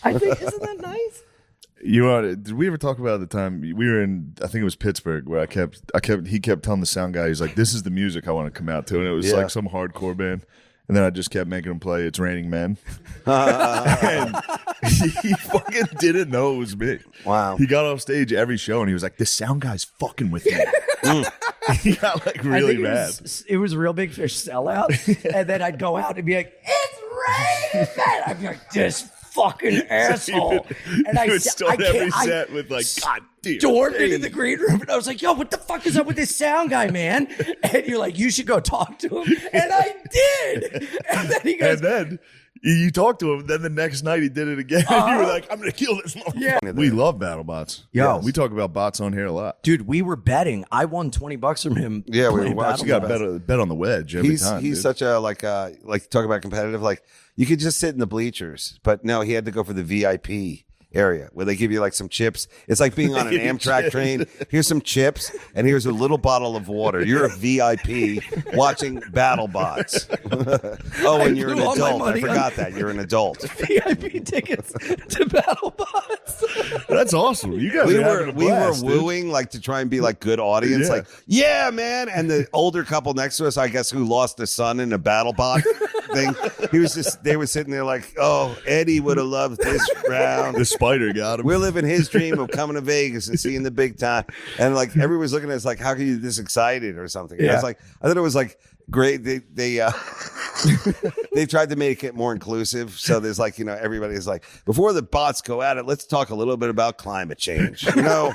I think, isn't that nice? Did we ever talk about the time we were in? I think it was Pittsburgh, where he kept telling the sound guy, he's like, "This is the music I want to come out to," and it was like some hardcore band. And then I just kept making him play "It's Raining Men," and he fucking didn't know it was me. Wow! He got off stage every show, and he was like, "This sound guy's fucking with me." He got like really mad. It was Real Big Fish sellout, and then I'd go out and be like, "It's Raining Men." I'd be like, "This fucking asshole!" And I would start every set with like, "God damn!" Stormed into the green room, and I was like, "Yo, what the fuck is up with this sound guy, man?" And you're like, "You should go talk to him," and I did. And then he goes, and then you talked to him. Then the next night he did it again. And you were like, "I'm gonna kill this motherfucker." Yeah. We love BattleBots. Yo. We talk about bots on here a lot. dude, we were betting. I won $20 from him. Yeah, we were playing watching. You got BattleBots. bet on the wedge every time. He's dude. such a like talk about competitive. Like you could just sit in the bleachers, but no, he had to go for the VIP area where they give you like some chips. It's like being on an Amtrak train. Here's some chips and here's a little bottle of water. You're a VIP watching BattleBots. Oh, and you're an blew all my adult. I money forgot that you're an adult. VIP tickets to BattleBots. That's awesome. You guys We are were having a blast, dude. wooing like to try and be like good audience, Yeah. like yeah, man. And the older couple next to us, I guess, who lost a son in a BattleBot thing, they were sitting there like, oh, Eddie would have loved this round. The spider got him. We're living his dream of coming to Vegas and seeing the big time, and like everyone's looking at us like, how can you be this excited or something? And I was like, I thought it was like great. They they tried to make it more inclusive. So there's like, everybody's like, before the bots go at it, let's talk a little bit about climate change. Yeah.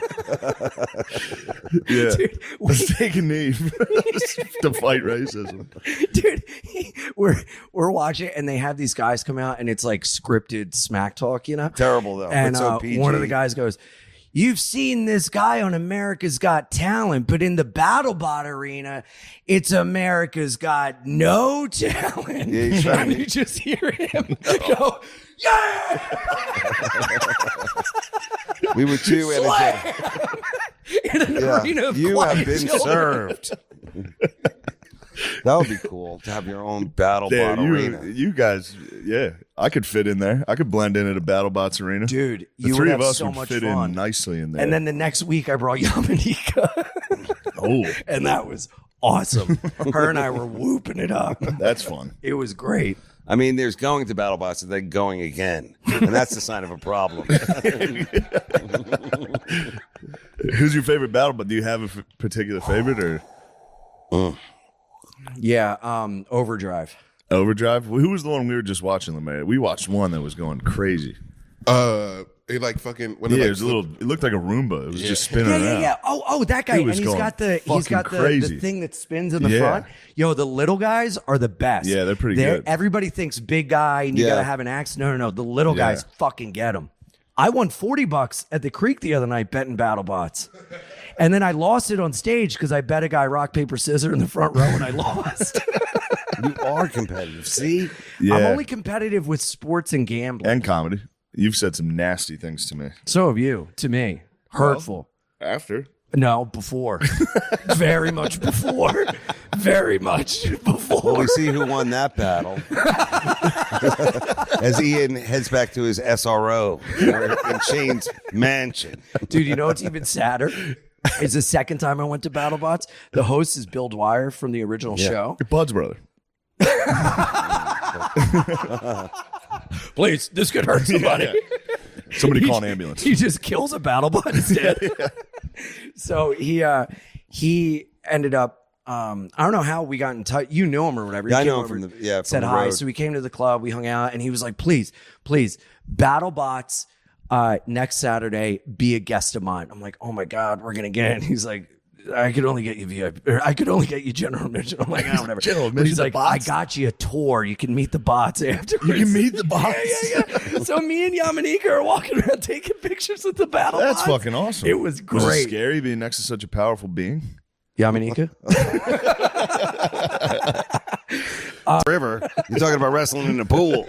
Dude, Let's take a knee to fight racism. dude, we're watching, and they have these guys come out, and it's like scripted smack talk, Terrible though. And It's so PG. one of the guys goes, "You've seen this guy on America's Got Talent, but in the BattleBot arena, it's America's Got No Talent." Yeah, he's trying And to- you just hear him go, "Yeah!" We were too energetic. in an arena of You quiet have been children. served. That would be cool to have your own BattleBot arena. You guys, I could fit in there. I could blend in at a BattleBots arena. Dude, the you three would of have us so would much fit fun. in nicely in there. And then the next week, I brought Yamanika. oh, And that was awesome. Her and I were whooping it up. that's fun. It was great. I mean, there's going to BattleBots and then going again, and that's the sign of a problem. Who's your favorite BattleBot? Do you have a particular favorite or Yeah, Overdrive. Overdrive? Who was the one we were just watching, LeMay? We watched one that was going crazy. It like fucking when Yeah, it it was a little. It looked like a Roomba. It was just spinning Yeah, around. yeah, yeah. Oh, that guy. He And was he's going got the fucking crazy. the thing that spins in the Yeah. front. Yo, the little guys are the best. Yeah, they're pretty good. Everybody thinks big guy and you Yeah. gotta have an axe. No. The little Yeah. guys fucking get them. I won $40 at the Creek the other night betting BattleBots. And then I lost it on stage because I bet a guy rock, paper, scissors in the front row and I lost. You are competitive. See? Yeah. I'm only competitive with sports and gambling. And comedy. You've said some nasty things to me. So have you, to me. Hurtful. After. No, before. Very much before. Very much before. Well, we see who won that battle. As Ian heads back to his SRO in Shane's mansion. Dude, you know what's even sadder? It's the second time I went to BattleBots. The host is Bill Dwyer from the original show. Your Bud's brother. Please, this could hurt somebody. Somebody call an ambulance. He just kills a BattleBot instead. So he ended up. I don't know how we got in touch. You knew him or whatever. Yeah, He I came know him over, from the said from the hi. road. So we came to the club. We hung out, and he was like, "Please, BattleBots next Saturday. Be a guest of mine." I'm like, "Oh my god, we're gonna get it." And he's like, "I could only get you VIP. Or I could only get you general admission." I'm like, "Oh, whatever." General But he's admission like, to "I bots? got you a tour. You can meet the bots afterwards." You can meet the bots. Yeah. So me and Yamanika are walking around taking pictures with the BattleBots. That's fucking awesome. It was Was it great. scary being next to such a powerful being? Yamanika? River, you're talking about wrestling in the pool.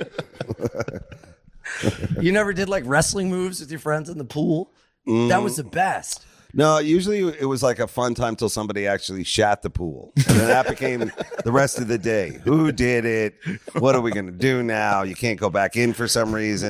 You never did like wrestling moves with your friends in the pool? That was the best. No, usually it was like a fun time till somebody actually shat the pool. And then that became the rest of the day. Who did it? What are we going to do now? You can't go back in for some reason.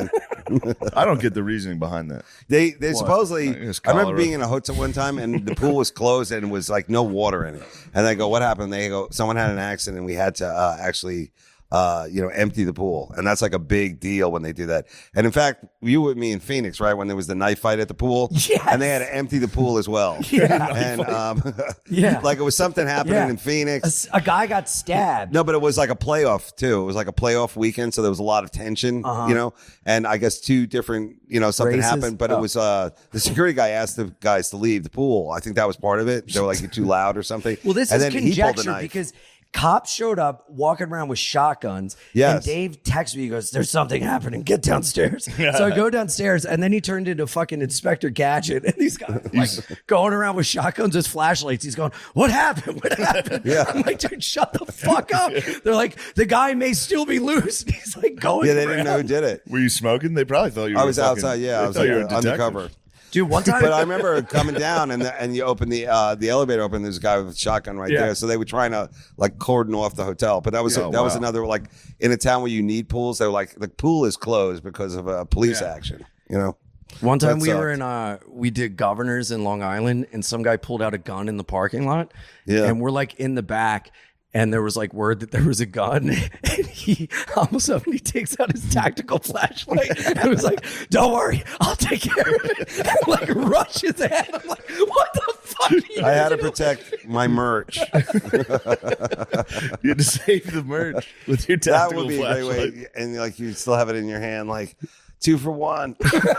I don't get the reasoning behind that. They supposedly. It's I remember cholera. being in a hotel one time, and the pool was closed, and it was like no water in it. And they go, "What happened?" They go, "Someone had an accident, and we had to actually." Empty the pool. And that's like a big deal when they do that. And in fact, you with me in Phoenix, right? When there was the knife fight at the pool. Yes. And they had to empty the pool as well. Yeah. And, Yeah. like it was something happening Yeah. in Phoenix. A guy got stabbed. No, but it was like a playoff too. It was like a playoff weekend. So there was a lot of tension, and I guess two different, something Races? happened, but it was, the security guy asked the guys to leave the pool. I think that was part of it. They were like, you're too loud or something. Well, this and is then he pulled the conjecture knife. because cops showed up walking around with shotguns. Yes. And Dave texts me, he goes, "There's something happening. Get downstairs." So I go downstairs, and then he turned into fucking Inspector Gadget. And these guys like going around with shotguns with flashlights. He's going, "What happened? What happened?" Yeah. I'm like, "Dude, shut the fuck up." They're like, "The guy may still be loose." And he's like going Yeah, they didn't know who around. did it. Were you smoking? They probably thought you were I was fucking- outside. Yeah, they I was thought like you were a detective. undercover. Dude, one time. But I remember coming down and you open the elevator open. There's a guy with a shotgun right Yeah. there. So they were trying to like cordon off the hotel. But that was Oh, that was wow. another like in a town where you need pools. They were like the pool is closed because of a police action. One time That we were sucked. we did Governors in Long Island, and some guy pulled out a gun in the parking lot. Yeah. And we're like in the back, and there was like word that there was a gun, and he almost up and he takes out his tactical flashlight and was like, "Don't worry, I'll take care of it." And like rushes ahead. I'm like, "What the fuck?" Are you I had to doing?" protect my merch. You had to save the merch with your That tactical would be a great flashlight. way. And like you still have it in your hand, like 2 for 1.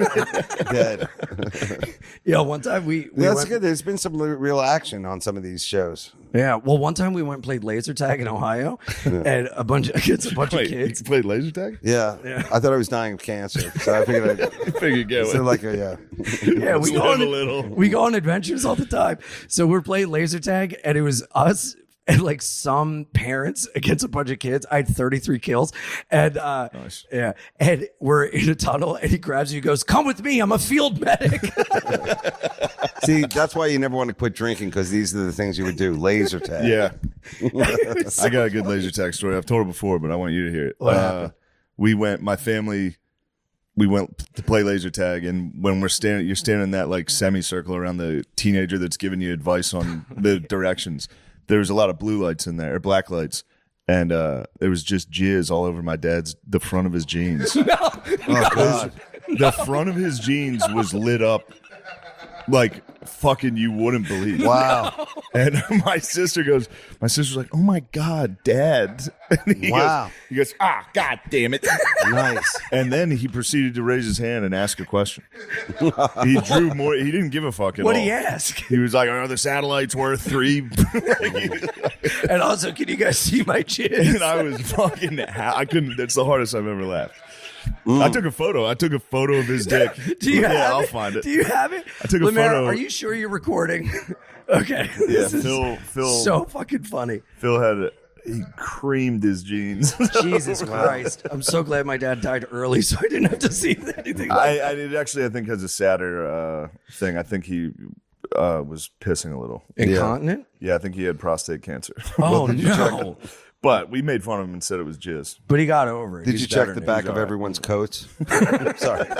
Dead. Yeah, one time we That's went, good. There's been some real action on some of these shows. Yeah, well, one time we went and played laser tag in Ohio, and against a bunch Wait, of you kids. played laser tag? Yeah. I thought I was dying of cancer. So I figured I'd Figured get so it. like Yeah, we go, Live on, a little. we go on adventures all the time. So we're playing laser tag, and it was us and like some parents against a bunch of kids. I had 33 kills, and yeah, and we're in a tunnel, and he grabs you, and goes, "Come with me, I'm a field medic." See, that's why you never want to quit drinking because these are the things you would do. Laser tag. Yeah. I got a good laser tag story. I've told it before, but I want you to hear it. What happened? My family, we went to play laser tag, and when you're standing in that like semicircle around the teenager that's giving you advice on the directions. There was a lot of blue lights in there, or black lights. And there was just jizz all over the front of his jeans. Oh, God. The front of his jeans was lit up like fucking you wouldn't believe. Wow. And my sister's like, "Oh my God, Dad." And Wow. He goes, "Ah, God damn it." Nice. And then he proceeded to raise his hand and ask a question. He drew more. He didn't give a fuck at What all. did he ask? He was like, "Are the satellites worth 3?" And also, can you guys see my chin? And I was fucking, I couldn't, that's the hardest I've ever laughed. I took a photo of his dick. Do you have I'll it? find it. Do you have it? I took a Lemaire, photo. Are you sure you're recording? Okay. Yeah, This is Phil so fucking funny. Phil had he creamed his jeans. Jesus Christ. I'm so glad my dad died early so I didn't have to see anything like I it actually, I think, has a sadder thing. I think he was pissing a little. incontinent. Yeah, I think he had prostate cancer. Oh, no. But we made fun of him and said it was jizz. But he got over it. Did He's you check better the now. back of everyone's coats? Sorry.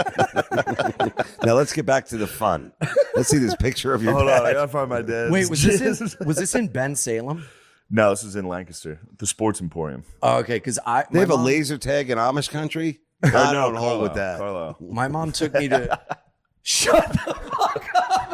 Now let's get back to the fun. Let's see this picture of your Hold on, I dad. gotta find my dad. Wait, was this in Ben Salem? No, this is in Lancaster, the Sports Emporium. Oh, okay, because They have a laser tag in Amish country? I don't hold with that. Carlisle. My mom took me to. Shut the fuck up.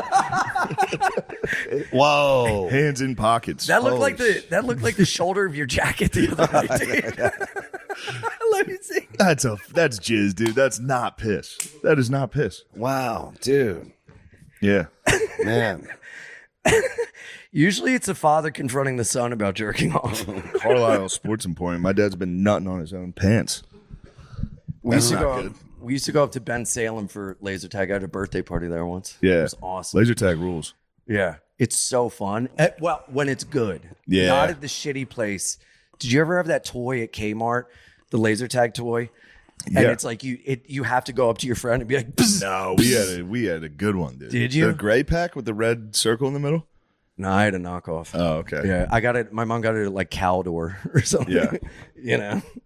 Whoa. Hands in pockets. That looked like the shoulder of your jacket the other night, dude. Let me see. That's jizz, dude. That's not piss. That is not piss. Wow, dude. Yeah. Man. Usually it's a father confronting the son about jerking off. Carlisle Sports Emporium. My dad's been nutting on his own pants. We used to not go. good. We used to go up to Ben Salem for laser tag. I had a birthday party there once. Yeah. It was awesome. Laser tag rules. Yeah, it's so fun. Well, when it's good. Yeah. Not at the shitty place. Did you ever have that toy at Kmart, the laser tag toy? And Yeah. it's like you have to go up to your friend and be like, "Bzz." No, we had a good one, dude. Did you? The gray pack with the red circle in the middle? No, I had a knockoff. Oh, okay. Yeah, I got it. My mom got it at like Caldor or something. Yeah. You know.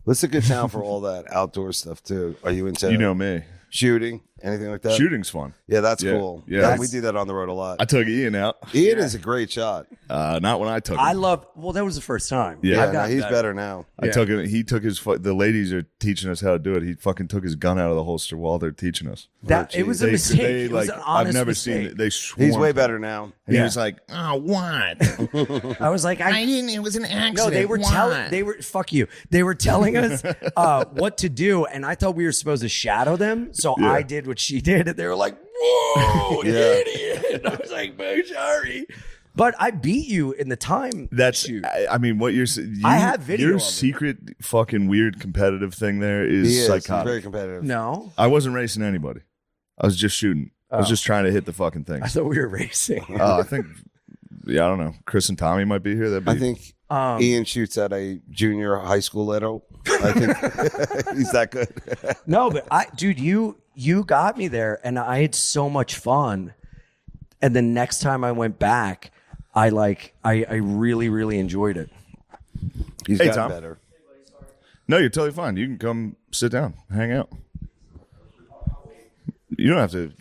What's a good town for all that outdoor stuff too? Are you into You know me. shooting, anything like that? Shooting's fun. Yeah, that's Yeah. cool. Yeah. We do that on the road a lot. I took Ian out. Ian is a great shot. Not when I took him. I love. Well, that was the first time. Yeah. I've No, gotten he's better now. I took him. He took his. The ladies are teaching us how to do it. He fucking took his gun out of the holster while they're teaching us. That it was a mistake. They, It was like, an honest I've never mistake. seen it. They swarmed. He's way better now. And he Yeah. was like, "Oh, what? I was like, I didn't. It was an accident. No, they were Why? telling. They were fuck you. They were telling us what to do, and I thought we were supposed to shadow them. So Yeah. I did what she did, and they were like, "Whoa, Yeah. idiot!" I was like, "I'm sorry," but I beat you in the time. That's. shoot. I mean, what you're. I have video Your of it. secret fucking weird competitive thing there He is is. He's psychotic. very competitive. No, I wasn't racing anybody. I was just shooting. I was just trying to hit the fucking I things. thought we were racing. I think. Yeah, I don't know. Chris and Tommy might be here. That'd be. I think Ian shoots at a junior high school level. I think he's that good. No, but dude, you got me there, and I had so much fun. And the next time I went back, I really, really enjoyed it. He's Hey, gotten Tom. better. No, you're totally fine. You can come sit down, hang out. You don't have to